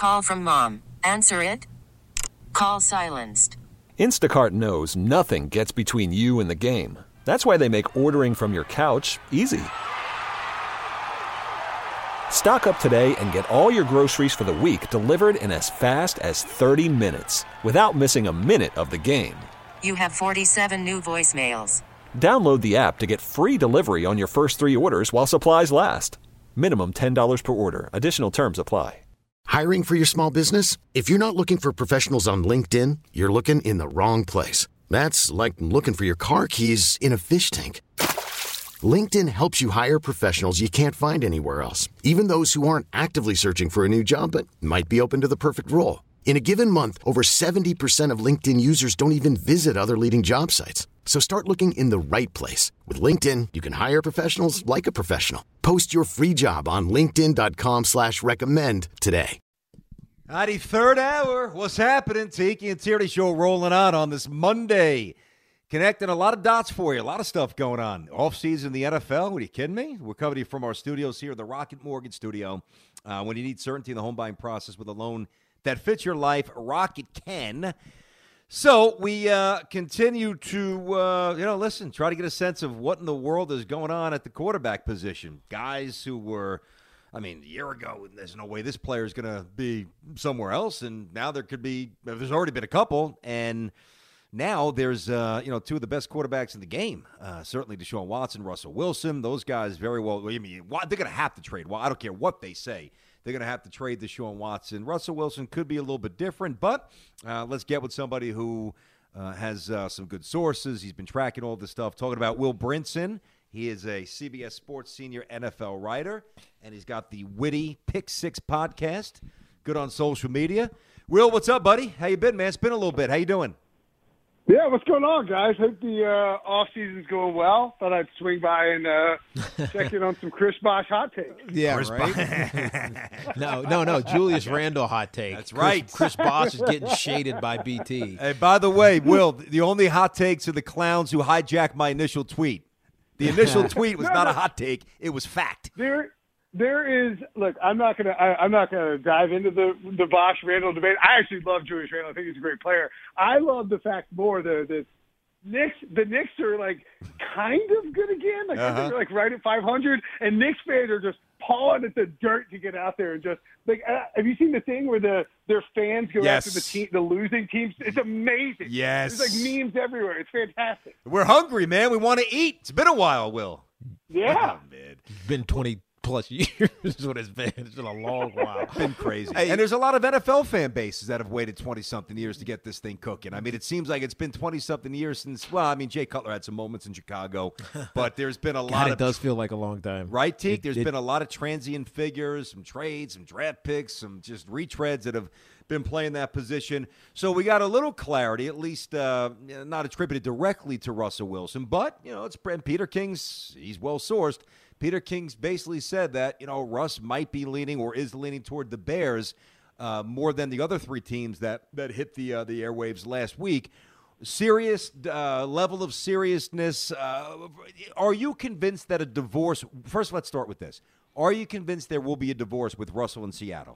Call from mom. Answer it. Call silenced. Instacart knows nothing gets between you and the game. That's why they make ordering from your couch easy. Stock up today and get all your groceries for the week delivered in as fast as 30 minutes without missing a minute of the game. You have 47 new voicemails. Download the app to get free delivery on your first 3 orders while supplies last. Minimum $10 per order. Additional terms apply. Hiring for your small business? If you're not looking for professionals on LinkedIn, you're looking in the wrong place. That's like looking for your car keys in a fish tank. LinkedIn helps you hire professionals you can't find anywhere else, even those who aren't actively searching for a new job but might be open to the perfect role. In a given month, over 70% of LinkedIn users don't even visit other leading job sites. So start looking in the right place. With LinkedIn, you can hire professionals like a professional. Post your free job on linkedin.com/recommend today. Howdy, third hour. What's happening? Tiki and Tierney Show rolling on this Monday. Connecting a lot of dots for you. A lot of stuff going on. Off-season in the NFL. What, are you kidding me? We're coming to you from our studios here at the Rocket Mortgage Studio. When you need certainty in the home buying process with a loan that fits your life, Rocket can. So we continue to, listen, try to get a sense of what in the world is going on at the quarterback position. Guys who were, a year ago, there's no way this player is going to be somewhere else. And now there's already been a couple. And now there's, two of the best quarterbacks in the game. Certainly Deshaun Watson, Russell Wilson. Those guys very well, they're going to have to trade. Well, I don't care what they say. They're going to have to trade Deshaun Watson. Russell Wilson could be a little bit different, but let's get with somebody who has some good sources. He's been tracking all this stuff. Talking about Will Brinson. He is a CBS Sports senior NFL writer, and he's got the witty Pick Six podcast. Good on social media. Will, what's up, buddy? How you been, man? It's been a little bit. How you doing? Yeah, what's going on, guys? Hope the off-season's going well. Thought I'd swing by and check in on some Chris Bosh hot takes. Yeah, Chris right? No, Julius Randle hot take. That's right. Chris Bosh is getting shaded by BT. Hey, by the way, Will, the only hot takes are the clowns who hijacked my initial tweet. The initial tweet was not a hot take. It was fact. There is, look, I'm not gonna dive into the Bosh Randall debate. I actually love Julius Randle. I think he's a great player. I love the fact more that the Knicks are like kind of good again. Like they're like right at 500, and Knicks fans are just pawing at the dirt to get out there and just like. Have you seen the thing where their fans go after the losing teams? It's amazing. Yes, there's like memes everywhere. It's fantastic. We're hungry, man. We want to eat. It's been a while, Will. Yeah, man. It's been 20+ years is what it's been. It's been a long while. It's been crazy. Hey, and there's a lot of NFL fan bases that have waited 20-something years to get this thing cooking. It seems like it's been 20-something years since, Jay Cutler had some moments in Chicago, but there's been a lot of... It does feel like a long time. Right, Teak? There's been a lot of transient figures, some trades, some draft picks, some just retreads that have been playing that position. So we got a little clarity, at least not attributed directly to Russell Wilson, but, it's Peter King's, he's well-sourced. Peter King's basically said that, Russ might be leaning or is leaning toward the Bears more than the other three teams that hit the airwaves last week. Serious level of seriousness. Are you convinced that a divorce – first, let's start with this. Are you convinced there will be a divorce with Russell in Seattle?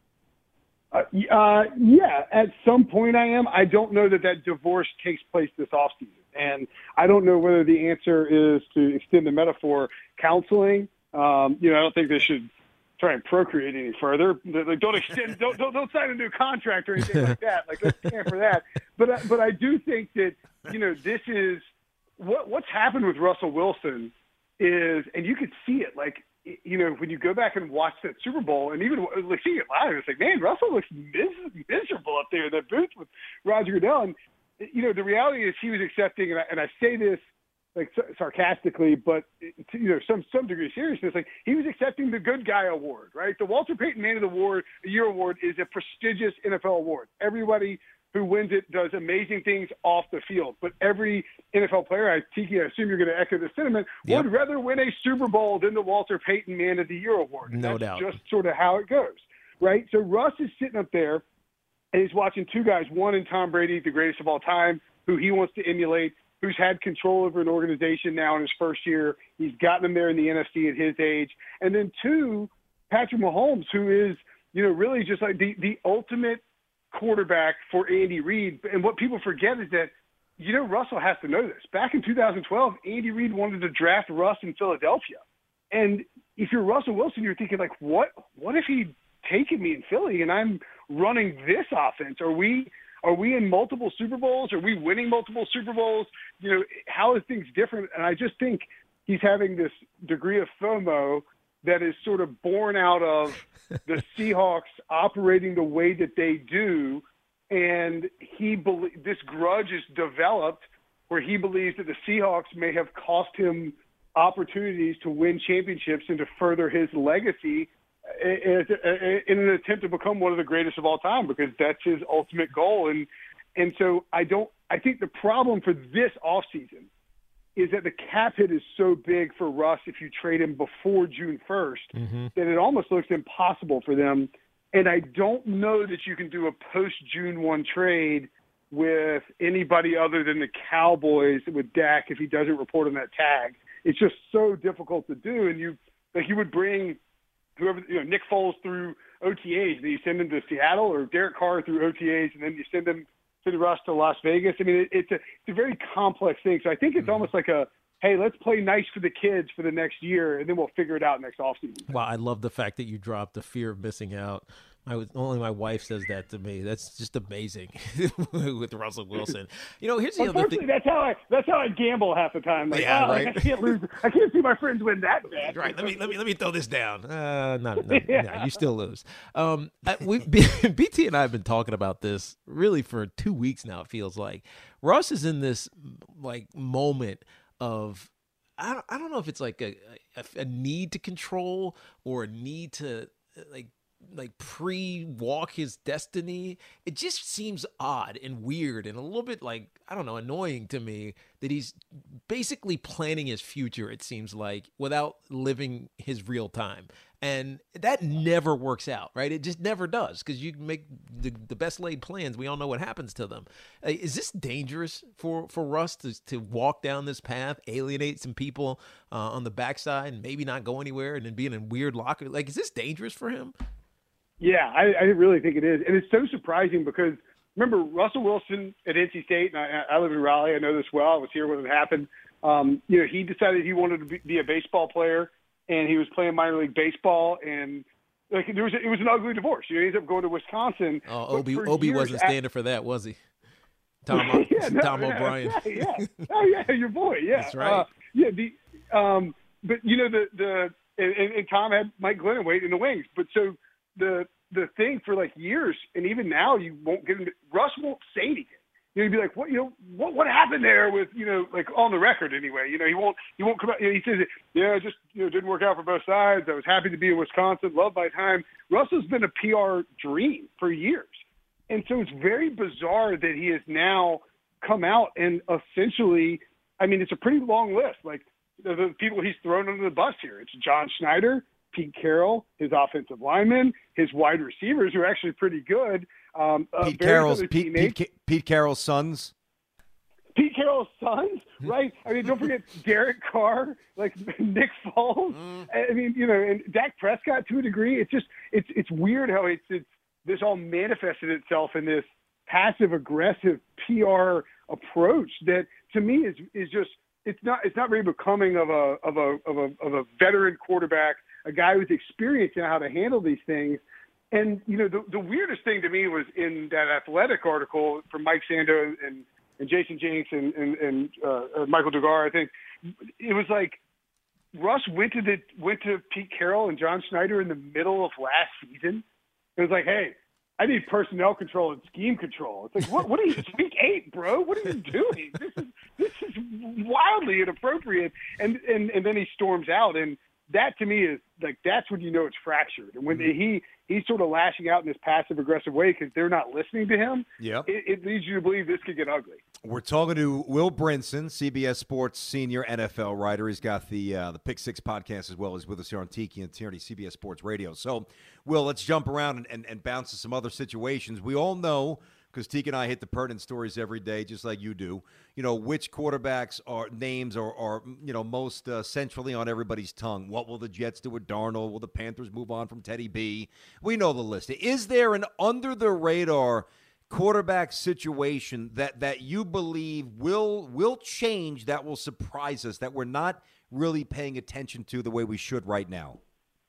Yeah, at some point I am. I don't know that divorce takes place this offseason. And I don't know whether the answer is to extend the metaphor counseling. I don't think they should try and procreate any further. Like, don't extend, don't sign a new contract or anything like that. Like, let's stand for that. But I do think that, this is what's happened with Russell Wilson is, and you could see it, like, when you go back and watch that Super Bowl and even like seeing it live, it's like, man, Russell looks miserable up there in that booth with Roger Goodell. And, the reality is he was accepting, and I say this like sarcastically, but some degree of seriousness. Like, he was accepting the good guy award, right? The Walter Payton Man of the Year award is a prestigious NFL award. Everybody who wins it does amazing things off the field, but every NFL player, Tiki, I assume you're going to echo the sentiment, would rather win a Super Bowl than the Walter Payton Man of the Year award. No doubt. Just sort of how it goes, right? So Russ is sitting up there, and he's watching two guys, one in Tom Brady, the greatest of all time, who he wants to emulate, who's had control over an organization now in his first year. He's gotten them there in the NFC at his age. And then two, Patrick Mahomes, who is really just like the ultimate quarterback for Andy Reid. And what people forget is that, Russell has to know this. Back in 2012, Andy Reid wanted to draft Russ in Philadelphia. And if you're Russell Wilson, you're thinking like, what if he'd taken me in Philly and I'm running this offense? Are we in multiple Super Bowls? Are we winning multiple Super Bowls? How is things different? And I just think he's having this degree of FOMO that is sort of born out of the Seahawks operating the way that they do. And this grudge is developed where he believes that the Seahawks may have cost him opportunities to win championships and to further his legacy in an attempt to become one of the greatest of all time, because that's his ultimate goal. And so I think the problem for this offseason is that the cap hit is so big for Russ if you trade him before June 1st that it almost looks impossible for them. And I don't know that you can do a post-June 1 trade with anybody other than the Cowboys with Dak if he doesn't report on that tag. It's just so difficult to do. And you would bring whoever, Nick Foles through OTAs, then you send him to Seattle, or Derek Carr through OTAs, and then you send Russ to Las Vegas. I mean, it's a very complex thing. So I think it's almost like hey, let's play nice for the kids for the next year, and then we'll figure it out next offseason. Wow, I love the fact that you dropped the fear of missing out. Only my wife says that to me. That's just amazing with Russell Wilson. Here's the other thing. That's how I gamble half the time. Like, yeah, right. I can't lose. I can't see my friends win that bad. Right. Let me throw this down. No, you still lose. BT and I have been talking about this really for 2 weeks now. It feels like Russ is in this moment of, I don't know if it's like a need to control or a need to pre-walk his destiny. It just seems odd and weird and a little bit annoying to me that he's basically planning his future, it seems like, without living his real time. And that never works out, right? It just never does, because you make the best laid plans. We all know what happens to them. Is this dangerous for Russ to walk down this path, alienate some people on the backside, and maybe not go anywhere, and then be in a weird locker? Is this dangerous for him? Yeah, I really think it is. And it's so surprising because, remember, Russell Wilson at NC State, and I live in Raleigh, I know this well, I was here when it happened. He decided he wanted to be a baseball player, and he was playing minor league baseball, and it was an ugly divorce. He ended up going to Wisconsin. Oh, Obi wasn't standing for that, was he? Tom O'Brien. Yeah. Oh, yeah, your boy, yeah. That's right. But, and Tom had Mike Glennon wait in the wings. But so the thing for years, and even now, you won't get into Russ won't say anything. You'd be like, what happened there with, on the record anyway. He won't come out. He says, just didn't work out for both sides. I was happy to be in Wisconsin, loved my time. Russell's been a PR dream for years. And so it's very bizarre that he has now come out and essentially, it's a pretty long list. The people he's thrown under the bus here. It's John Schneider, Pete Carroll, his offensive linemen, his wide receivers, who are actually pretty good. Pete Carroll's sons. Pete Carroll's sons, right? Don't forget Derek Carr, Nick Foles. And Dak Prescott to a degree. It's weird how this all manifested itself in this passive aggressive PR approach that to me is just it's not very becoming of a veteran quarterback, a guy with experience in how to handle these things. And, the weirdest thing to me was in that Athletic article from Mike Sando and Jason Jenks and Michael Dugar, I think. It was like Russ went to Pete Carroll and John Schneider in the middle of last season. It was like, hey, I need personnel control and scheme control. It's like, what are you, week 8, bro? What are you doing? This is wildly inappropriate. And then he storms out, and that to me is that's when it's fractured. And when he's sort of lashing out in this passive aggressive way because they're not listening to him, it leads you to believe this could get ugly. We're talking to Will Brinson, CBS Sports senior NFL writer. He's got the Pick Six podcast as well as with us here on Tiki and Tierney, CBS Sports Radio. So, Will, let's jump around and bounce to some other situations. We all know because Teague and I hit the pertinent stories every day, just like you do. Which quarterbacks names are most centrally on everybody's tongue. What will the Jets do with Darnold? Will the Panthers move on from Teddy B? We know the list. Is there an under-the-radar quarterback situation that you believe will change, that will surprise us, that we're not really paying attention to the way we should right now?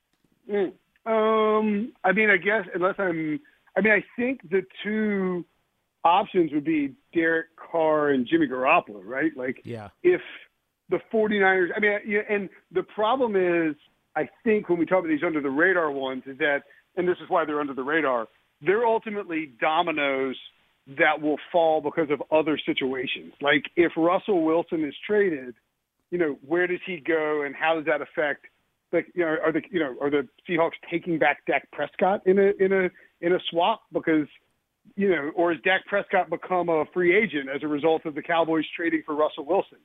I guess I think the two options would be Derek Carr and Jimmy Garoppolo, right? If the 49ers, and the problem is, I think when we talk about these under the radar ones is that, and this is why they're under the radar, they're ultimately dominoes that will fall because of other situations. Like if Russell Wilson is traded, where does he go and how does that affect? Are the Seahawks taking back Dak Prescott in a swap because, or has Dak Prescott become a free agent as a result of the Cowboys trading for Russell Wilson?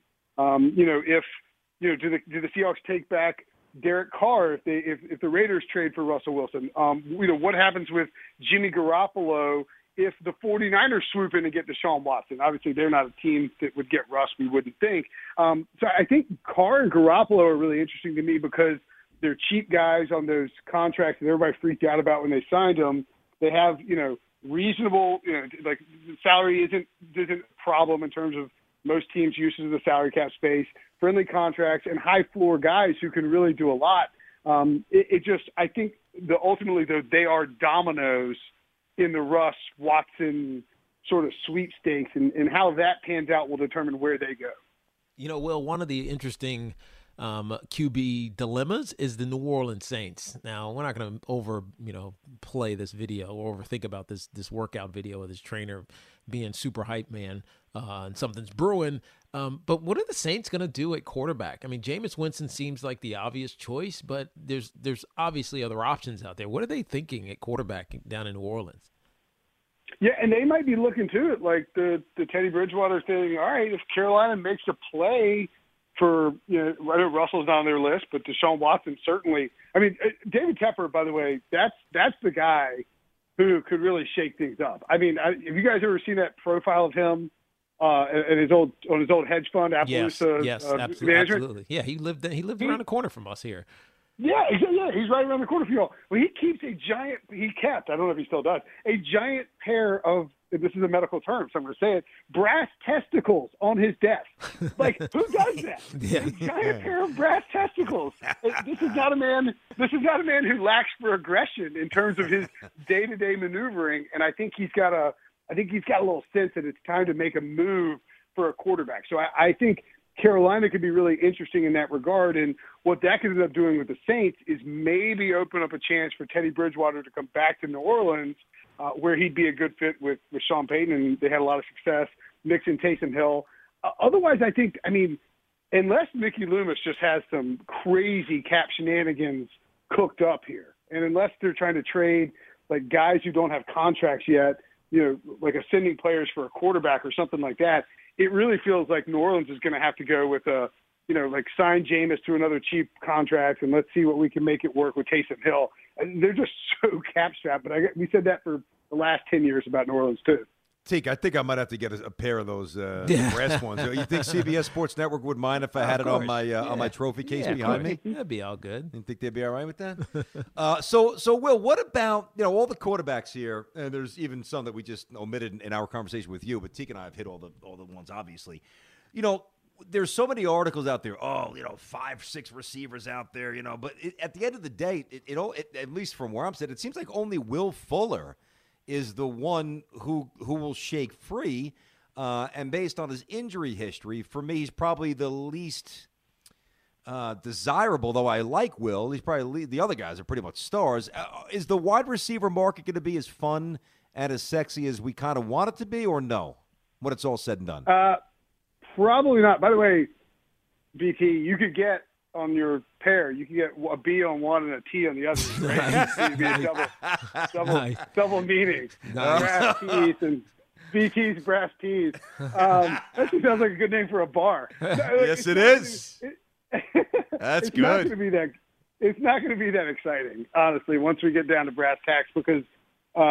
Do the Seahawks take back Derek Carr if the Raiders trade for Russell Wilson? What happens with Jimmy Garoppolo if the 49ers swoop in and get Deshaun Watson? Obviously, they're not a team that would get Russ, we wouldn't think. So I think Carr and Garoppolo are really interesting to me because they're cheap guys on those contracts that everybody freaked out about when they signed them. They have, reasonable, the salary isn't a problem in terms of most teams' uses of the salary cap space, friendly contracts, and high floor guys who can really do a lot. I think ultimately they are dominoes in the Russ Watson sort of sweepstakes, and how that pans out will determine where they go. Will, one of the interesting QB dilemmas is the New Orleans Saints. Now, we're not going to play this video or overthink about this workout video of this trainer being super hype man and something's brewing. But what are the Saints going to do at quarterback? Jameis Winston seems like the obvious choice, but there's obviously other options out there. What are they thinking at quarterback down in New Orleans? Yeah, and they might be looking to it like the Teddy Bridgewater thing. All right, if Carolina makes a play for, I know Russell's not on their list, but Deshaun Watson certainly. David Tepper, by the way, that's the guy who could really shake things up. Have you guys ever seen that profile of him on his old hedge fund, Appaloosa? Yes, management? absolutely. Yeah, he lived around the corner from us here. Yeah, he's right around the corner from you all. Well, he keeps I don't know if he still does, a giant pair of, this is a medical term, so I'm going to say it, brass testicles on his desk. Like, who does that? Yeah. A giant pair of brass testicles. This is not a man who lacks for aggression in terms of his day-to-day maneuvering, and I think he's got a little sense that it's time to make a move for a quarterback. So I think Carolina could be really interesting in that regard. And what that could end up doing with the Saints is maybe open up a chance for Teddy Bridgewater to come back to New Orleans, where he'd be a good fit with Sean Payton, and they had a lot of success mixing Taysom Hill. Otherwise, I think, unless Mickey Loomis just has some crazy cap shenanigans cooked up here, and unless they're trying to trade like guys who don't have contracts yet, like ascending players for a quarterback or something like that, it really feels like New Orleans is going to have to go with sign Jameis to another cheap contract, and let's see what we can make it work with Taysom Hill. And they're just so cap strapped. But we said that for the last 10 years about New Orleans too. Teak, I think I might have to get a pair of those brass ones. You think CBS Sports Network would mind if I had it on my trophy case behind me? That'd be all good. You think they'd be all right with that? So Will, what about all the quarterbacks here? And there's even some that we just omitted in our conversation with you, but Teak and I have hit all the ones obviously. There's so many articles out there. 5-6 receivers out there. But at the end of the day, at least from where I'm sitting, it seems like only Will Fuller is the one who will shake free. And based on his injury history, for me, he's probably the least desirable, though I like Will. He's probably the other guys are pretty much stars. Is the wide receiver market going to be as fun and as sexy as we kind of want it to be, or no, when it's all said and done? Probably not. By the way, BT, you could get on your pair, you can get a B on one and a T on the other, right? So you'd be a double meaning. Nice. Brass tees and BT's brass tees. That just sounds like a good name for a bar. Yes, it is. That's good. It's not going to be that exciting, honestly, once we get down to brass tacks, because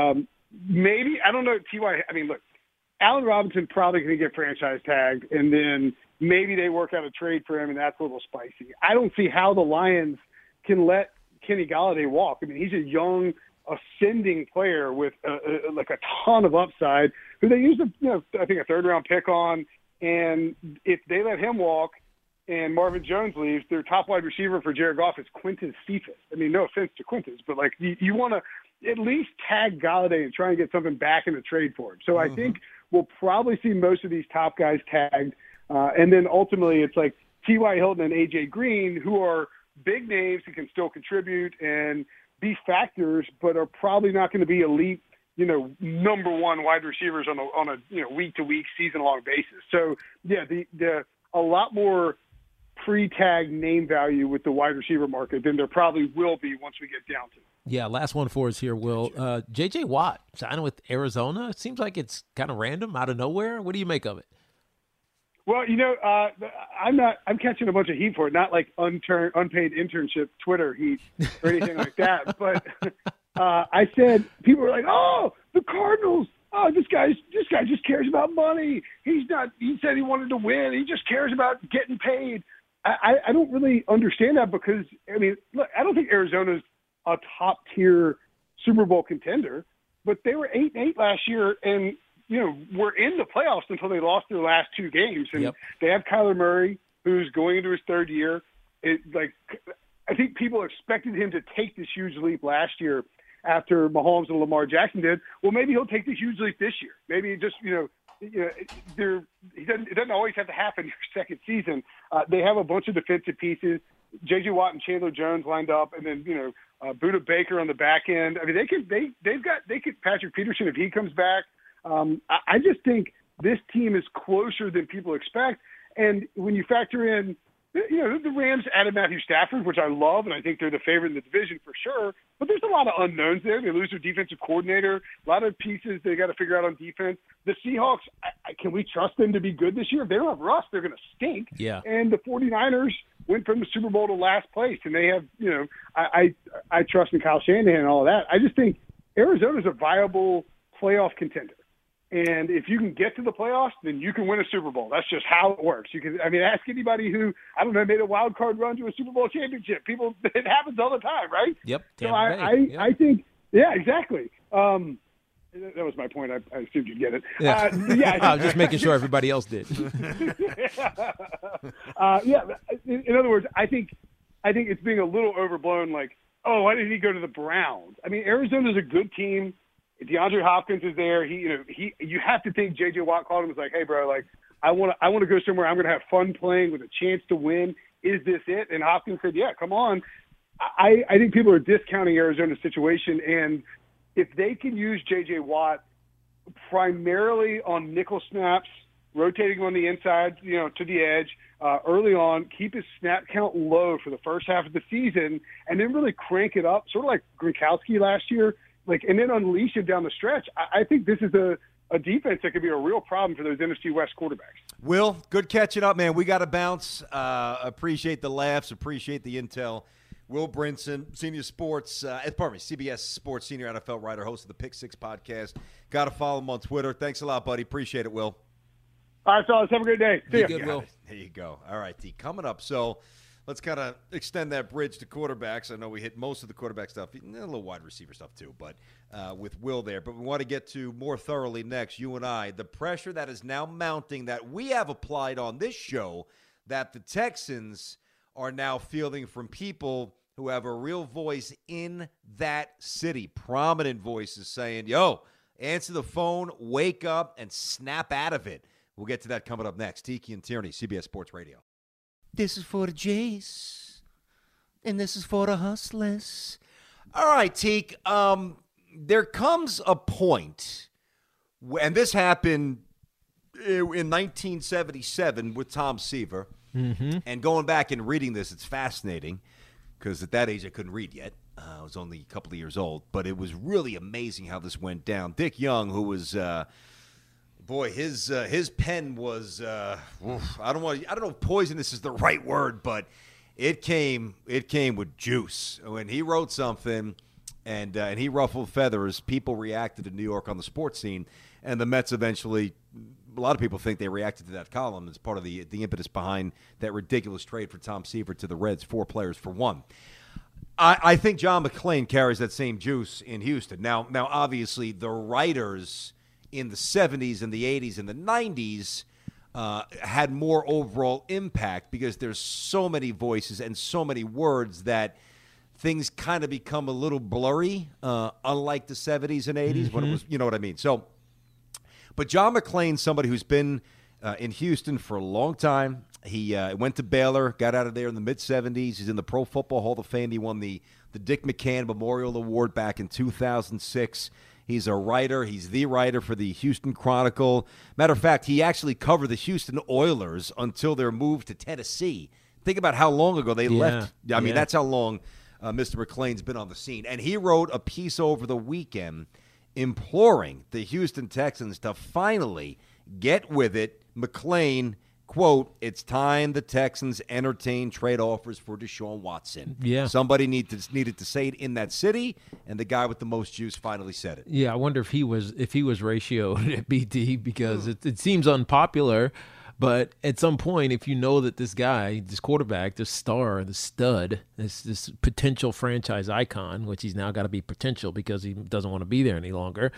maybe, I don't know, T.Y. I mean, look, Allen Robinson probably going to get franchise tagged, and then maybe they work out a trade for him, and that's a little spicy. I don't see how the Lions can let Kenny Golladay walk. I mean, he's a young, ascending player with like a ton of upside who they used, I think a third-round pick on, and if they let him walk and Marvin Jones leaves, their top wide receiver for Jared Goff is Quintez Cephas. I mean, no offense to Quintez, but like you want to at least tag Golladay and try and get something back in the trade for him. So I think we'll probably see most of these top guys tagged. And then ultimately it's like T.Y. Hilton and A.J. Green, who are big names who can still contribute and be factors, but are probably not going to be elite, number one wide receivers on a week-to-week, season-long basis. So, yeah, a lot more pre-tag name value with the wide receiver market than there probably will be once we get down to it. Yeah, last one for us here, Will. J.J. Watt signing with Arizona. It seems like it's kind of random, out of nowhere. What do you make of it? Well, I'm catching a bunch of heat for it, not like unpaid internship Twitter heat or anything like that. But I said, people were like, "Oh, the Cardinals! Oh, this guy just cares about money. He said he wanted to win. He just cares about getting paid." I don't really understand that because, I mean, look, I don't think Arizona's a top-tier Super Bowl contender, but they were 8-8 last year and, were in the playoffs until they lost their last two games. And They have Kyler Murray, who's going into his third year. I think people expected him to take this huge leap last year after Mahomes and Lamar Jackson did. Well, maybe he'll take this huge leap this year. Maybe just, it doesn't always have to happen your second season. They have a bunch of defensive pieces. J.J. Watt and Chandler Jones lined up, and then Budda Baker on the back end. I mean, they could Patrick Peterson if he comes back. I just think this team is closer than people expect, and when you factor in, the Rams added Matthew Stafford, which I love, and I think they're the favorite in the division for sure. But there's a lot of unknowns there. They lose their defensive coordinator, a lot of pieces they got to figure out on defense. The Seahawks, can we trust them to be good this year? If they don't have Russ, they're going to stink. Yeah. And the 49ers went from the Super Bowl to last place, and they have, I trust in Kyle Shanahan and all that. I just think Arizona's a viable playoff contender. And if you can get to the playoffs, then you can win a Super Bowl. That's just how it works. Ask anybody who, made a wild card run to a Super Bowl championship. It happens all the time, right? Yep. So I think, yeah, exactly. That was my point. I assumed you'd get it. Yeah. I was just making sure everybody else did. In other words, I think it's being a little overblown. Like, oh, why did he go to the Browns? I mean, Arizona's a good team. DeAndre Hopkins is there. You have to think J.J. Watt called him and was like, "Hey, bro, like I want to go somewhere. I'm going to have fun playing with a chance to win. Is this it?" And Hopkins said, "Yeah, come on." I think people are discounting Arizona's situation, and if they can use J.J. Watt primarily on nickel snaps, rotating him on the inside, to the edge early on, keep his snap count low for the first half of the season, and then really crank it up, sort of like Gronkowski last year. And then unleash it down the stretch. I think this is a defense that could be a real problem for those NFC West quarterbacks. Will, good catching up, man. We got to bounce. Appreciate the laughs. Appreciate the intel. Will Brinson, CBS Sports senior NFL writer, host of the Pick Six podcast. Got to follow him on Twitter. Thanks a lot, buddy. Appreciate it, Will. All right, fellas. Have a great day. See you. ya. Good, Will. There you go. All right, D. Coming up. So let's kind of extend that bridge to quarterbacks. I know we hit most of the quarterback stuff, a little wide receiver stuff too, but with Will there. But we want to get to more thoroughly next, you and I, the pressure that is now mounting that we have applied on this show that the Texans are now fielding from people who have a real voice in that city, prominent voices saying, yo, answer the phone, wake up, and snap out of it. We'll get to that coming up next. Tiki and Tierney, CBS Sports Radio. This is for the Jays, and this is for the Hustlers. All right, Teak. There comes a point, and this happened in 1977 with Tom Seaver. Mm-hmm. And going back and reading this, it's fascinating because at that age I couldn't read yet. I was only a couple of years old, but it was really amazing how this went down. Dick Young, who was his pen was I don't know if poisonous is the right word, but it came with juice. When he wrote something, And he ruffled feathers. People reacted in New York on the sports scene, and the Mets eventually, a lot of people think they reacted to that column as part of the impetus behind that ridiculous trade for Tom Seaver to the Reds, 4 players for 1. I think John McClain carries that same juice in Houston. Now, obviously, the writers in the 70s and the 80s and the 90s had more overall impact because there's so many voices and so many words that things kind of become a little blurry, unlike the 70s and 80s when it was, you know what I mean? So, but John McClain's somebody who's been in Houston for a long time. He went to Baylor, got out of there in the mid-70s. He's in the Pro Football Hall of Fame. He won the Dick McCann Memorial Award back in 2006. He's a writer. He's the writer for the Houston Chronicle. Matter of fact, he actually covered the Houston Oilers until their move to Tennessee. Think about how long ago they left. I mean, that's how long Mr. McClain's been on the scene. And he wrote a piece over the weekend imploring the Houston Texans to finally get with it. McClain, quote, "It's time the Texans entertain trade offers for Deshaun Watson." Yeah. Somebody needed to say it in that city, and the guy with the most juice finally said it. Yeah, I wonder if he was ratioed at BT because it seems unpopular. But at some point, if you know that this guy, this quarterback, this star, this stud, this potential franchise icon, which he's now got to be potential because he doesn't want to be there any longer,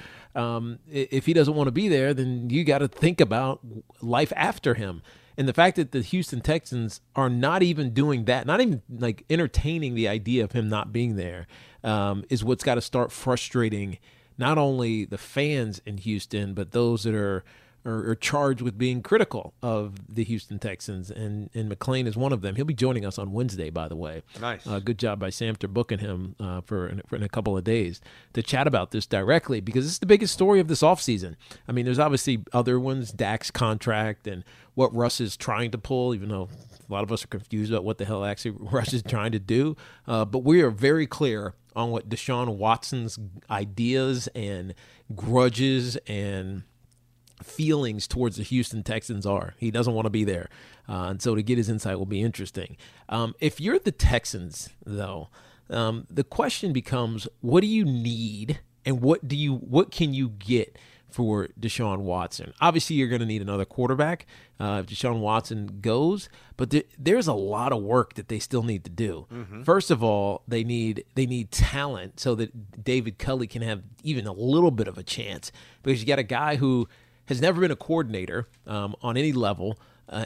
if he doesn't want to be there, then you got to think about life after him. And the fact that the Houston Texans are not even doing that, not even like entertaining the idea of him not being there, is what's got to start frustrating not only the fans in Houston, but those that are charged with being critical of the Houston Texans, and McClain is one of them. He'll be joining us on Wednesday, by the way. Nice. Good job by Samter booking him for in a couple of days to chat about this directly, because it's the biggest story of this offseason. I mean, there's obviously other ones, Dak's contract and what Russ is trying to pull, even though a lot of us are confused about what the hell actually Russ is trying to do. But we are very clear on what Deshaun Watson's ideas and grudges and feelings towards the Houston Texans are. He doesn't want to be there. And so to get his insight will be interesting. If you're the Texans, though, the question becomes, what do you need and what can you get for Deshaun Watson? Obviously, you're going to need another quarterback if Deshaun Watson goes, but there's a lot of work that they still need to do. Mm-hmm. First of all, they need talent so that David Culley can have even a little bit of a chance, because you got a guy who has never been a coordinator on any level,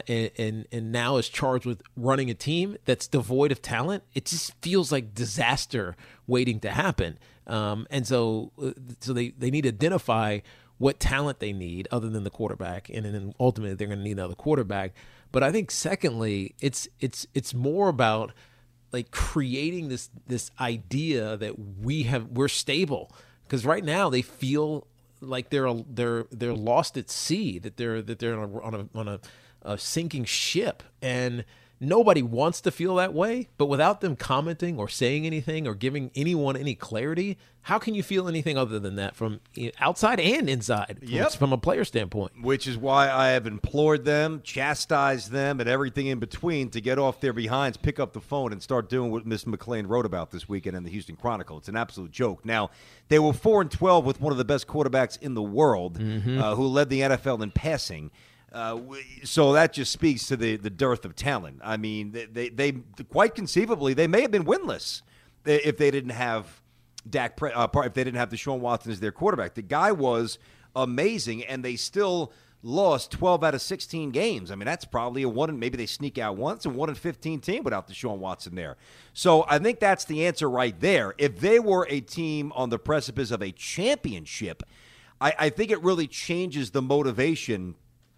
and now is charged with running a team that's devoid of talent. It just feels like disaster waiting to happen. And so they need to identify what talent they need other than the quarterback, and then ultimately they're going to need another quarterback. But I think secondly, it's more about like creating this idea that we're stable, because right now they feel like they're lost at sea, that they're on a sinking ship, and nobody wants to feel that way. But without them commenting or saying anything or giving anyone any clarity, how can you feel anything other than that from outside and inside? From a player standpoint. Which is why I have implored them, chastised them, and everything in between to get off their behinds, pick up the phone, and start doing what Mr. McClain wrote about this weekend in the Houston Chronicle. It's an absolute joke. Now, they were 4-12 with one of the best quarterbacks in the world, who led the NFL in passing. So that just speaks to the dearth of talent. I mean, they quite conceivably, they may have been winless if they didn't have if they didn't have Deshaun Watson as their quarterback. The guy was amazing, and they still lost 12 out of 16 games. I mean, that's probably a 1, and maybe they sneak out once, a 1-15 team without Deshaun Watson there. So I think that's the answer right there. If they were a team on the precipice of a championship, I think it really changes the motivation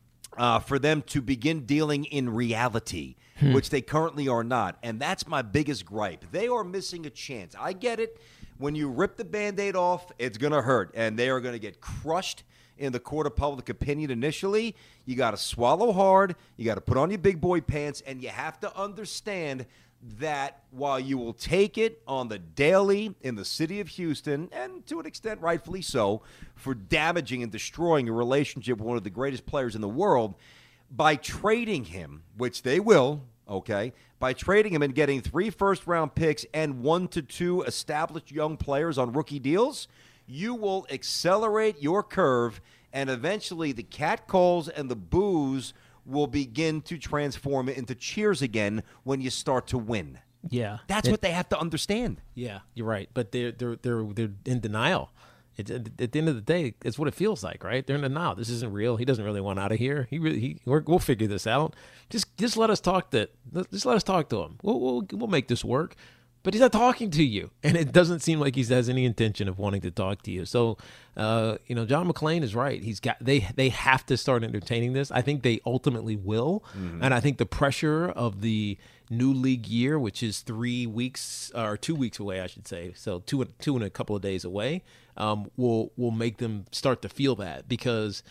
for them to begin dealing in reality, which they currently are not. And that's my biggest gripe. They are missing a chance. I get it. When you rip the Band-Aid off, it's going to hurt, and they are going to get crushed in the court of public opinion initially. You got to swallow hard. You got to put on your big boy pants, and you have to understand that while you will take it on the daily in the city of Houston, and to an extent rightfully so, for damaging and destroying a relationship with one of the greatest players in the world, by trading him, which they will, okay, by trading him and getting 3 first-round picks and 1 to 2 established young players on rookie deals, you will accelerate your curve, and eventually the catcalls and the boos will begin to transform it into cheers again when you start to win. Yeah, That's what they have to understand. Yeah, you're right. But they're in denial. At the end of the day, it's what it feels like, right? They're in denial. This isn't real. He doesn't really want out of here. We'll figure this out. Just let us talk to him. We'll make this work. But he's not talking to you, and it doesn't seem like he has any intention of wanting to talk to you. So, John McClain is right. They have to start entertaining this. I think they ultimately will, and I think the pressure of the new league year, which is 3 weeks or 2 weeks away, I should say, so two and a couple of days away, will make them start to feel that, because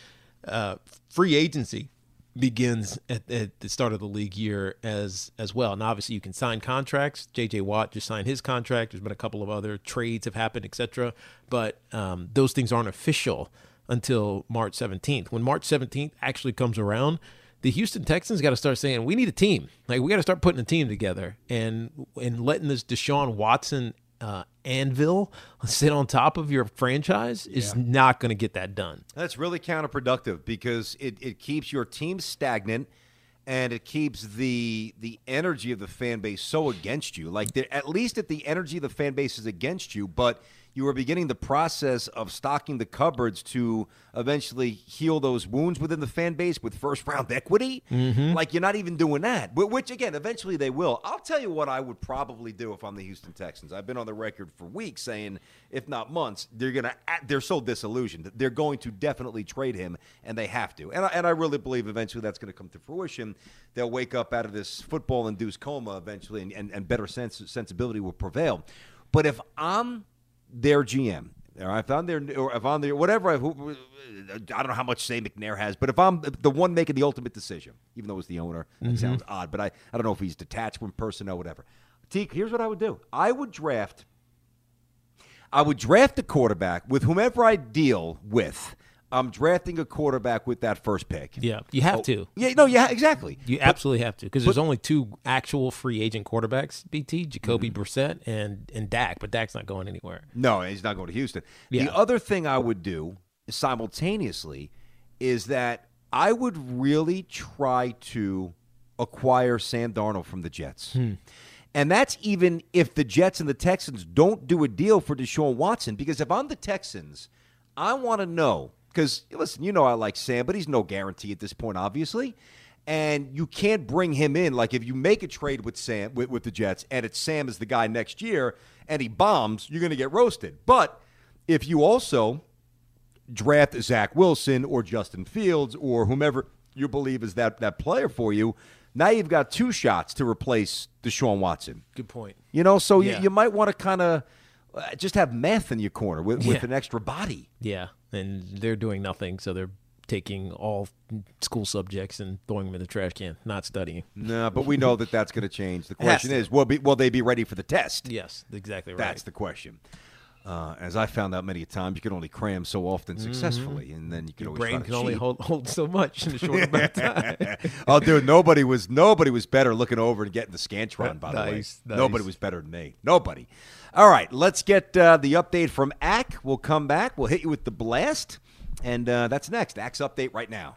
free agency begins at the start of the league year as well. And obviously you can sign contracts. J.J. Watt just signed his contract. There's been a couple of other trades have happened, etc. But those things aren't official until March 17th. When March 17th actually comes around, the Houston Texans got to start saying, we need a team. Like, we got to start putting a team together and letting this Deshaun Watson anvil sit on top of your franchise is not going to get that done. That's really counterproductive, because it keeps your team stagnant, and it keeps the energy of the fan base so against you. Like, at least the energy of the fan base is against you, but you are beginning the process of stocking the cupboards to eventually heal those wounds within the fan base with first-round equity. Like, you're not even doing that, which, again, eventually they will. I'll tell you what I would probably do if I'm the Houston Texans. I've been on the record for weeks saying, if not months, they're so disillusioned that they're going to definitely trade him, and they have to. And I really believe eventually that's going to come to fruition. They'll wake up out of this football-induced coma eventually, and better sensibility will prevail. But if I'm their GM, or if I'm their whatever, I don't know how much say McNair has, but if I'm the one making the ultimate decision, even though it's the owner, that sounds odd, but I don't know if he's detached from personnel, whatever. Teak, here's what I would do. I would draft a quarterback with whomever I deal with. I'm drafting a quarterback with that first pick. Yeah, you have to. Yeah, exactly. You absolutely have to, because there's only 2 actual free agent quarterbacks, BT, Jacoby Brissett and Dak, but Dak's not going anywhere. No, he's not going to Houston. Yeah. The other thing I would do simultaneously is that I would really try to acquire Sam Darnold from the Jets. And that's even if the Jets and the Texans don't do a deal for Deshaun Watson, because if I'm the Texans, I want to know. Because, listen, I like Sam, but he's no guarantee at this point, obviously. And you can't bring him in. Like, if you make a trade with Sam, with the Jets, and it's Sam as the guy next year, and he bombs, you're going to get roasted. But if you also draft Zach Wilson or Justin Fields or whomever you believe is that player for you, now you've got 2 shots to replace Deshaun Watson. Good point. So you might want to kind of just have meth in your corner with an extra body. Yeah, and they're doing nothing, so they're taking all school subjects and throwing them in the trash can, not studying. No, but we know that's going to change. The question is, will they be ready for the test? Yes, exactly right. That's the question. As I found out many times, you can only cram so often successfully, and then you can Your always brain try to can only cheat. hold so much in a short amount of time. Oh, dude, nobody was better looking over and getting the Scantron, by the way. Nice. Nobody was better than me. Nobody. All right, let's get the update from Ack. We'll come back. We'll hit you with the blast, and that's next. Ack's update right now.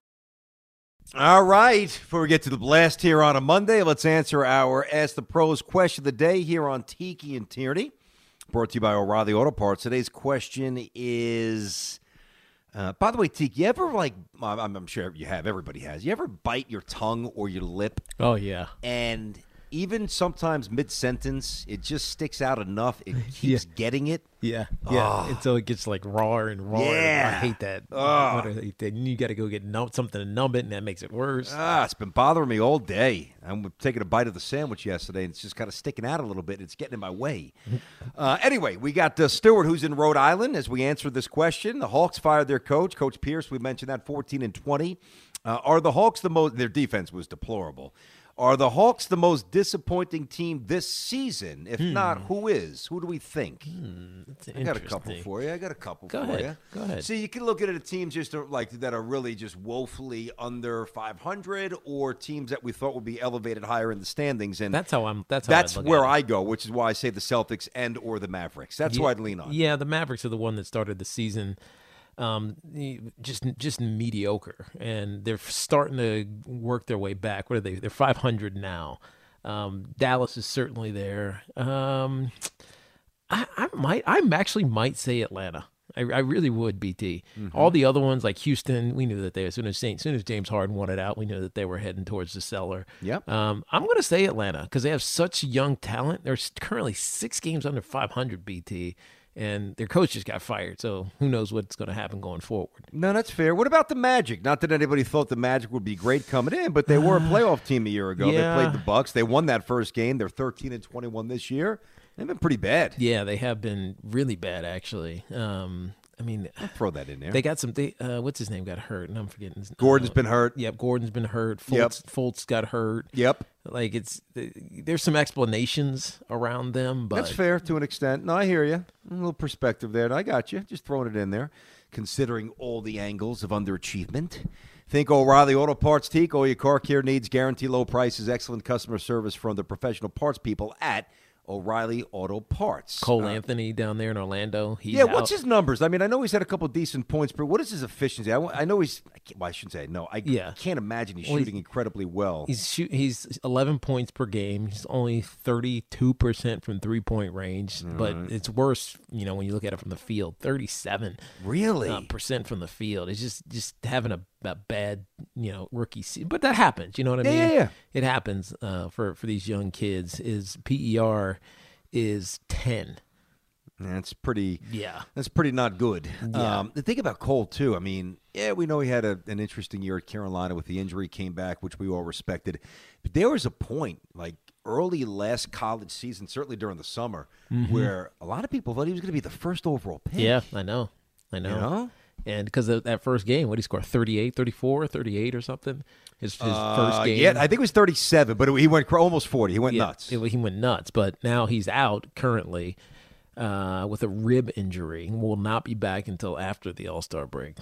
All right, before we get to the blast here on a Monday, let's answer our Ask the Pros question of the day here on Tiki and Tierney. Brought to you by O'Reilly Auto Parts. Today's question is, by the way, Teak, you ever I'm sure you have, everybody has, you ever bite your tongue or your lip? Oh, yeah. And even sometimes mid-sentence, it just sticks out enough, it keeps getting it? Yeah. Oh. Until it gets like rawer and rawer. Yeah. I hate that. Oh. I hate that. You got to go get something to numb it, and that makes it worse. It's been bothering me all day. I'm taking a bite of the sandwich yesterday, and it's just kind of sticking out a little bit. It's getting in my way. Anyway, we got Stewart, who's in Rhode Island, as we answer this question. The Hawks fired their coach, Coach Pierce. We mentioned that, 14-20. Are the Hawks the most? Their defense was deplorable. Are the Hawks the most disappointing team this season? If not, who is? Who do we think? I got a couple for you. Go ahead. See, you can look at it, teams just like that are really just woefully under 500, or teams that we thought would be elevated higher in the standings. And that's where I go, which is why I say the Celtics and or the Mavericks. That's who I'd lean on. Yeah, the Mavericks are the one that started the season just mediocre, and they're starting to work their way back. What are they? They're 500 now. Dallas is certainly there. I actually might say Atlanta. I really would, BT. All the other ones like Houston, we knew that as soon as James Harden wanted out, we knew that they were heading towards the cellar. Yep. I'm going to say Atlanta because they have such young talent. They're currently 6 games under 500, BT. And their coach just got fired, so who knows what's going to happen going forward. No, that's fair. What about the Magic? Not that anybody thought the Magic would be great coming in, but they were a playoff team a year ago. Yeah. They played the Bucks. They won that first game. They're 13-21 this year. They've been pretty bad. Yeah, they have been really bad, actually. I'll throw that in there. They got some. What's his name got hurt, and I'm forgetting his name. Gordon's been hurt. Yep, Gordon's been hurt. Yep. Fultz got hurt. Yep. Like there's some explanations around them, but that's fair to an extent. No, I hear you. A little perspective there. I got you. Just throwing it in there, considering all the angles of underachievement. Think O'Reilly Auto Parts, Teak. All your car care needs, guarantee low prices, excellent customer service from the professional parts people at O'Reilly Auto Parts. Cole Anthony down there in Orlando. What's his numbers? I mean, I know he's had a couple decent points, but what is his efficiency? I know he's. Well, I shouldn't say no. I can't imagine he's shooting incredibly well. He's 11 points per game. He's only 32% from 3-point range, but it's worse. When you look at it from the field, 37 percent from the field. It's just having a bad rookie season, but that happens. You know what I mean? Yeah. It happens for these young kids. His PER is 10. That's pretty. Yeah, that's pretty not good. Yeah. The thing about Cole too. I mean, we know he had an interesting year at Carolina with the injury, came back, which we all respected. But there was a point, like early last college season, certainly during the summer, where a lot of people thought he was going to be the first overall pick. Yeah, I know. And because of that first game, what did he score? 38, 34, 38 or something? His first game? Yeah, I think it was 37, but he went almost 40. He went nuts. He went nuts, but now he's out currently with a rib injury and will not be back until after the All-Star break.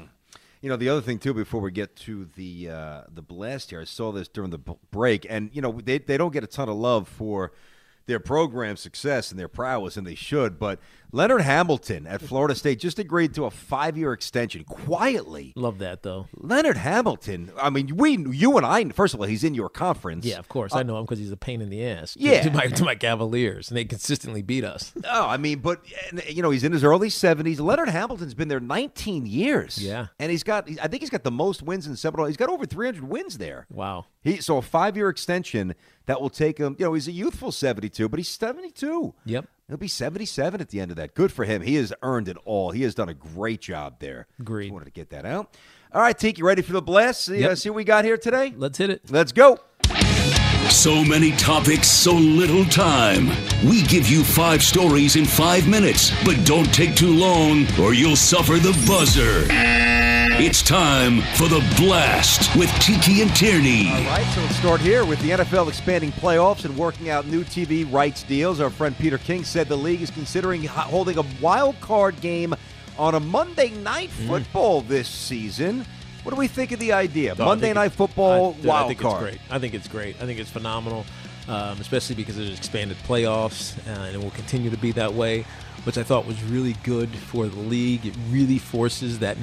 The other thing, too, before we get to the blast here, I saw this during the break, and, they don't get a ton of love for their program success and their prowess, and they should, but Leonard Hamilton at Florida State just agreed to a 5-year extension quietly. Love that, though. Leonard Hamilton, I mean, you and I, first of all, he's in your conference. Yeah, of course. I know him because he's a pain in the ass to my Cavaliers, and they consistently beat us. Oh, I mean, but, he's in his early 70s. Leonard Hamilton's been there 19 years. Yeah. And I think he's got the most wins in Seminole. He's got over 300 wins there. Wow. So a 5-year extension that will take him, he's a youthful 72, but he's 72. Yep. He'll be 77 at the end of that. Good for him. He has earned it all. He has done a great job there. Agreed. Just wanted to get that out. All right, Teak, you ready for the blast? See what we got here today? Let's hit it. Let's go. So many topics, so little time. We give you 5 stories in 5 minutes, but don't take too long or you'll suffer the buzzer. It's time for the blast with Tiki and Tierney. All right, so let's start here with the NFL expanding playoffs and working out new TV rights deals. Our friend Peter King said the league is considering holding a wild card game on a Monday Night Football this season. What do we think of the idea? Monday Night Football wild card. I think it's great. I think it's phenomenal, especially because there's expanded playoffs, and it will continue to be that way, which I thought was really good for the league. It really forces that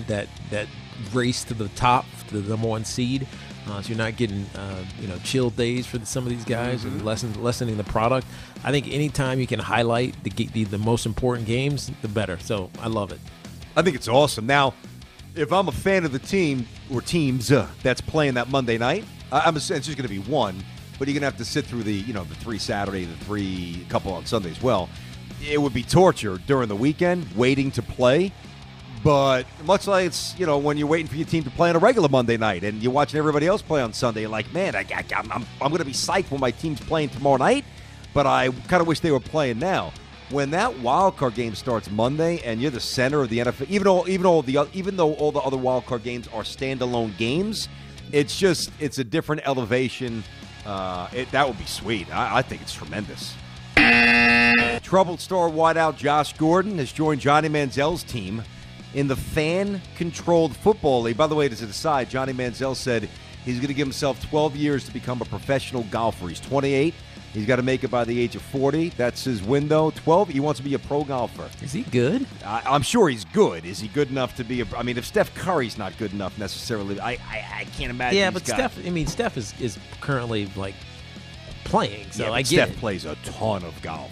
race to the top, to the number 1 seed. So you're not getting chill days for some of these guys and lessening the product. I think anytime you can highlight the most important games, the better. So I love it. I think it's awesome. Now, if I'm a fan of the team or teams that's playing that Monday night, it's just going to be one, but you're going to have to sit through the 3 Saturday, the 3 couple on Sunday as well. It would be torture during the weekend waiting to play. But much like it's, when you're waiting for your team to play on a regular Monday night and you're watching everybody else play on Sunday, you're like, man, I'm going to be psyched when my team's playing tomorrow night, but I kind of wish they were playing now. When that wild card game starts Monday and you're the center of the NFL, even though all the other wild card games are standalone games, it's a different elevation That would be sweet. I think it's tremendous. Troubled star wideout Josh Gordon has joined Johnny Manziel's team in the fan-controlled football league. By the way, as an aside, Johnny Manziel said he's going to give himself 12 years to become a professional golfer. He's 28. He's got to make it by the age of 40. That's his window. 12, he wants to be a pro golfer. Is he good? I'm sure he's good. Is he good enough to be I mean, if Steph Curry's not good enough necessarily, I can't imagine. Yeah, but Steph is currently, like, playing, so I get Steph it. plays a ton of golf.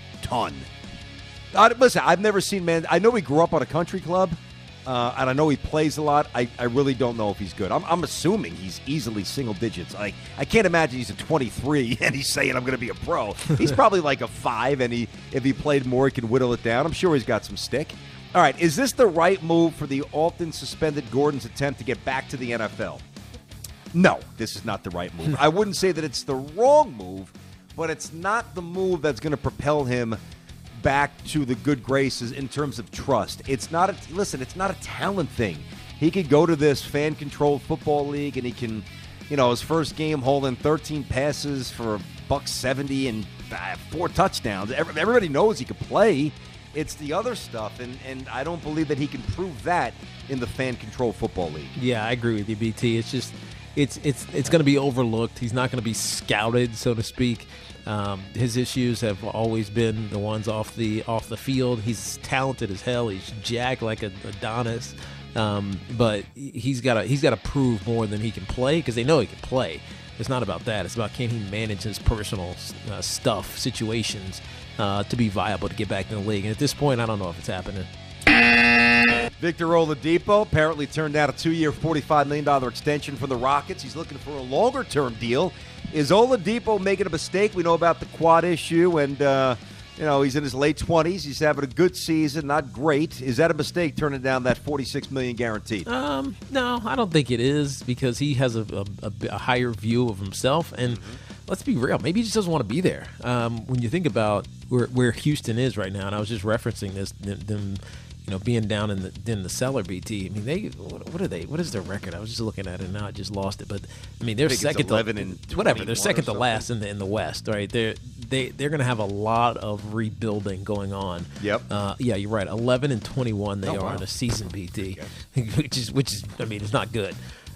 Listen, I've never seen I know he grew up on a country club, and I know he plays a lot. I really don't know if he's good. I'm assuming he's easily single digits. I can't imagine he's a 23 and he's saying I'm going to be a pro. He's probably like a 5, and if he played more, he can whittle it down. I'm sure he's got some stick. All right, is this the right move for the often suspended Gordon's attempt to get back to the NFL? No, this is not the right move. I wouldn't say that it's the wrong move, but it's not the move that's going to propel him back to the good graces in terms of trust. It's not a talent thing. He could go to this fan-controlled football league and he can, his first game haul in 13 passes for $170 and 4 touchdowns. Everybody knows he could play. It's the other stuff, and I don't believe that he can prove that in the fan-controlled football league. Yeah, I agree with you, BT. It's just it's going to be overlooked. He's not going to be scouted, so to speak. His issues have always been the ones off the field. He's talented as hell. He's jacked like a Adonis, but he's got to prove more than he can play, because they know he can play. It's not about that. It's about, can he manage his personal situations to be viable to get back in the league. And at this point, I don't know if it's happening. Victor Oladipo apparently turned down a 2-year, $45 million extension for the Rockets. He's looking for a longer-term deal. Is Oladipo making a mistake? We know about the quad issue, and he's in his late 20s. He's having a good season, not great. Is that a mistake, turning down that $46 million guaranteed? No, I don't think it is, because he has a higher view of himself, and let's be real, maybe he just doesn't want to be there. When you think about where Houston is right now, and I was just referencing this, them being down in the cellar, BT. I mean, what are they? What is their record? I was just looking at it now. I just lost it. But I mean, they're second to 11 and whatever. They're second to last in the West, right? They're going to have a lot of rebuilding going on. Yep. Yeah, you're right. 11 and 21 they are in a season, BT, which is I mean, it's not good.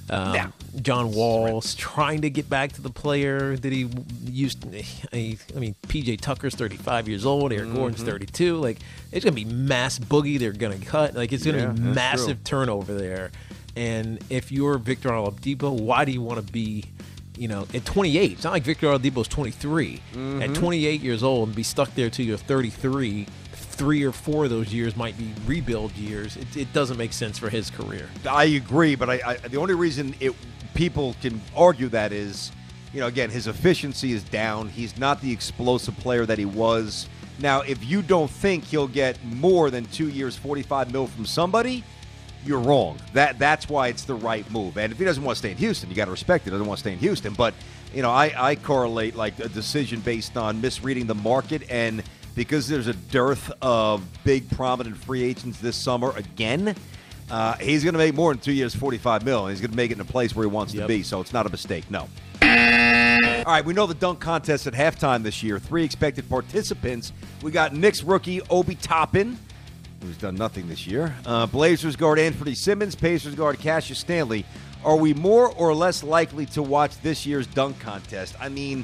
John Wall's trying to get back to the player that he used. P.J. Tucker's 35 years old. Eric Gordon's 32. Like, it's going to be mass boogie they're going to cut. Like, it's going to be massive turnover there. And if you're Victor Oladipo, why do you want to be, at 28? It's not like Victor Oladipo's 23. At 28 years old and be stuck there till you're 33. 3 or 4 of those years might be rebuild years. It doesn't make sense for his career. I agree, but the only reason people can argue that is, again, his efficiency is down. He's not the explosive player that he was. Now, if you don't think he'll get more than 2 years, $45 million from somebody, you're wrong. That's why it's the right move. And if he doesn't want to stay in Houston, you got to respect it. He doesn't want to stay in Houston. But, I correlate like a decision based on misreading the market, and because there's a dearth of big, prominent free agents this summer again, he's going to make more than 2 years, $45 million. He's going to make it in a place where he wants to be, so it's not a mistake, no. All right, we know the dunk contest at halftime this year. 3 expected participants. We got Knicks rookie Obi Toppin, who's done nothing this year. Blazers guard Anthony Simmons, Pacers guard Cassius Stanley. Are we more or less likely to watch this year's dunk contest? I mean,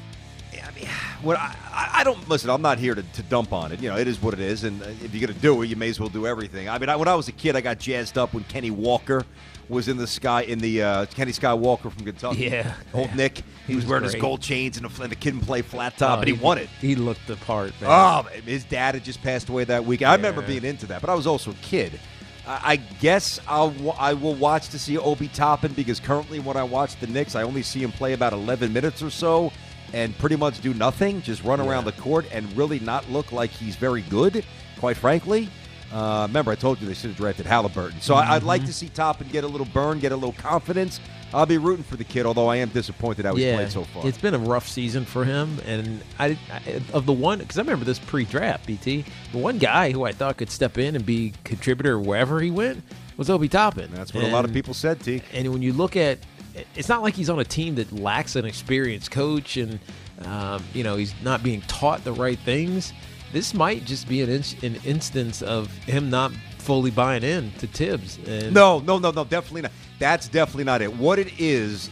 I don't listen. I'm not here to dump on it. It is what it is, and if you're gonna do it, you may as well do everything. I mean, when I was a kid, I got jazzed up when Kenny Walker was in the Kenny Skywalker from Kentucky. Yeah, old Nick. He was wearing his gold chains, and the kid would play flat top, and he won it. He looked the part, man. Oh, his dad had just passed away that week. I remember being into that, but I was also a kid. I guess I will watch to see Obi Toppin, because currently when I watch the Knicks, I only see him play about 11 minutes or so and pretty much do nothing, just run around the court and really not look like he's very good, quite frankly. Remember, I told you they should have drafted Halliburton. So I'd like to see Toppin get a little burn, get a little confidence. I'll be rooting for the kid, although I am disappointed how he's played so far. It's been a rough season for him, and because I remember this pre-draft, BT, the one guy who I thought could step in and be a contributor wherever he went was Obi Toppin. That's what a lot of people said, T. And when you look at it's not like he's on a team that lacks an experienced coach and, he's not being taught the right things. This might just be an instance of him not fully buying in to Tibbs. And No, definitely not. That's definitely not it. What it is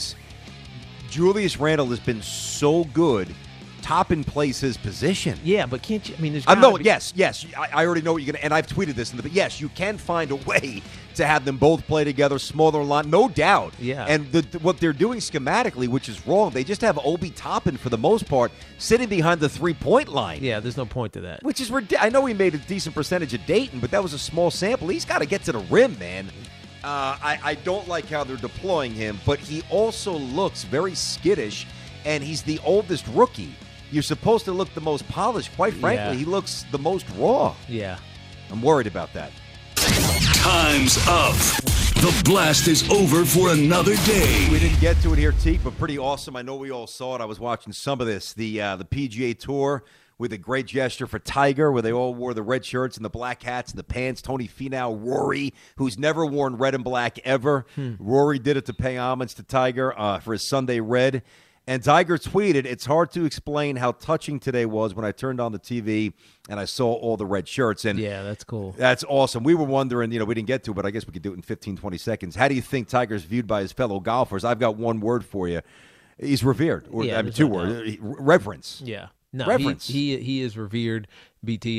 Julius Randle has been so good, top and plays his position. Yeah, but can't you? I mean, there's. Yes. I already know what you're gonna. And I've tweeted this. But yes, you can find a way to have them both play together, smaller line, no doubt. Yeah. And what they're doing schematically, which is wrong, they just have Obi Toppin for the most part sitting behind the 3-point line. Yeah, there's no point to that. Which is ridiculous. I know he made a decent percentage at Dayton, but that was a small sample. He's got to get to the rim, man. I don't like how they're deploying him, but he also looks very skittish, and he's the oldest rookie. You're supposed to look the most polished. Quite frankly, he looks the most raw. Yeah. I'm worried about that. Time's up. The blast is over for another day. We didn't get to it here, Teak, but pretty awesome. I know we all saw it. I was watching some of this. The PGA Tour with a great gesture for Tiger, where they all wore the red shirts and the black hats and the pants. Tony Finau, Rory, who's never worn red and black ever. Rory did it to pay homage to Tiger for his Sunday red. And Tiger tweeted, "It's hard to explain how touching today was when I turned on the TV and I saw all the red shirts." And yeah, that's cool. That's awesome. We were wondering, we didn't get to it, but I guess we could do it in 15, 20 seconds. How do you think Tiger's viewed by his fellow golfers? I've got one word for you. He's revered. Two words. Reverence. Yeah. No, reverence. He is revered, BT.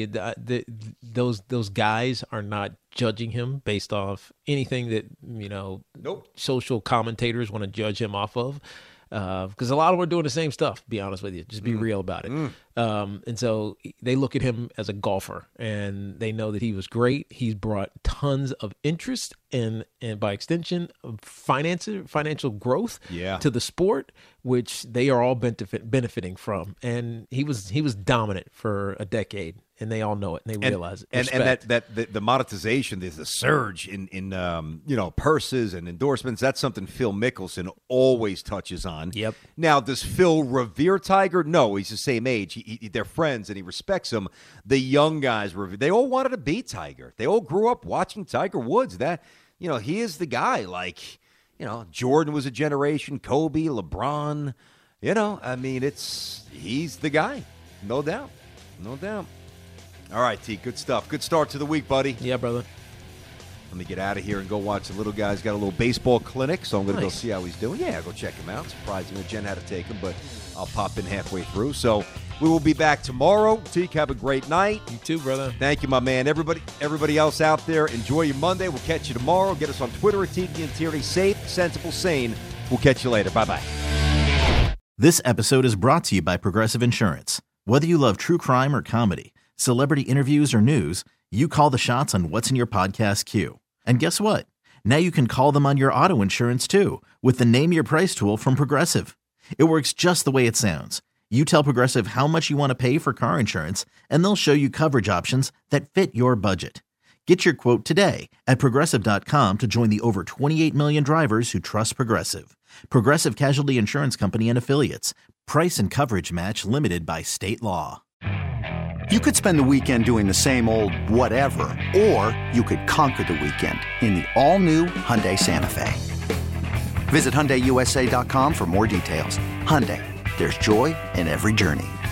Those guys are not judging him based off anything that, Nope. social commentators want to judge him off of. Because a lot of them are doing the same stuff, to be honest with you. Just be real about it. And so they look at him as a golfer, and they know that he was great. He's brought tons of interest and by extension, financial growth to the sport, which they are all benefiting from. And he was dominant for a decade, and they all know it, and they realize it. And that the monetization, there's a surge in purses and endorsements. That's something Phil Mickelson always touches on. Yep. Now, does Phil revere Tiger? No, he's the same age. They're friends, and he respects him. The young guys they all wanted to beat Tiger. They all grew up watching Tiger Woods. That he is the guy. Like Jordan was a generation. Kobe, LeBron. He's the guy. No doubt. All right, T, good stuff. Good start to the week, buddy. Yeah, brother. Let me get out of here and go watch the little guy's got a little baseball clinic, so I'm going to go Nice. see how he's doing. Yeah, go check him out. Surprising that Jen had to take him, but I'll pop in halfway through. So we will be back tomorrow. Teak, have a great night. You too, brother. Thank you, my man. Everybody else out there, enjoy your Monday. We'll catch you tomorrow. Get us on Twitter at Tiki and Tierney. Safe, sensible, sane. We'll catch you later. Bye-bye. This episode is brought to you by Progressive Insurance. Whether you love true crime or comedy, celebrity interviews or news, you call the shots on what's in your podcast queue. And guess what? Now you can call them on your auto insurance too with the Name Your Price tool from Progressive. It works just the way it sounds. You tell Progressive how much you want to pay for car insurance, and they'll show you coverage options that fit your budget. Get your quote today at Progressive.com to join the over 28 million drivers who trust Progressive. Progressive Casualty Insurance Company and Affiliates. Price and coverage match limited by state law. You could spend the weekend doing the same old whatever, or you could conquer the weekend in the all-new Hyundai Santa Fe. Visit HyundaiUSA.com for more details. Hyundai, there's joy in every journey.